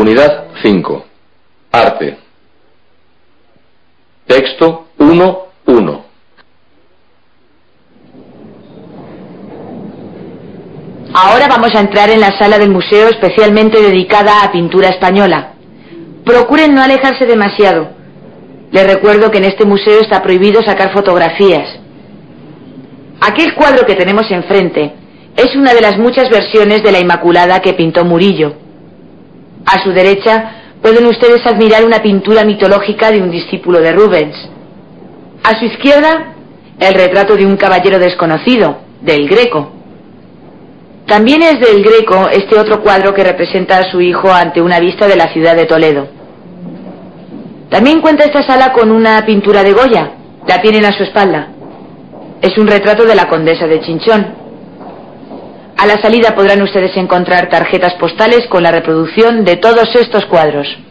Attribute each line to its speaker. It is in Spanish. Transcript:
Speaker 1: Unidad 5. Arte. Texto 1.1.
Speaker 2: Ahora vamos a entrar en la sala del museo especialmente dedicada a pintura española. Procuren no alejarse demasiado. Les recuerdo que en este museo está prohibido sacar fotografías. Aquel cuadro que tenemos enfrente es una de las muchas versiones de la Inmaculada que pintó Murillo. A su derecha pueden ustedes admirar una pintura mitológica de un discípulo de Rubens. A su izquierda, el retrato de un caballero desconocido, del Greco. También es del Greco este otro cuadro que representa a su hijo ante una vista de la ciudad de Toledo. También cuenta esta sala con una pintura de Goya, la tienen a su espalda. Es un retrato de la condesa de Chinchón. A la salida podrán ustedes encontrar tarjetas postales con la reproducción de todos estos cuadros.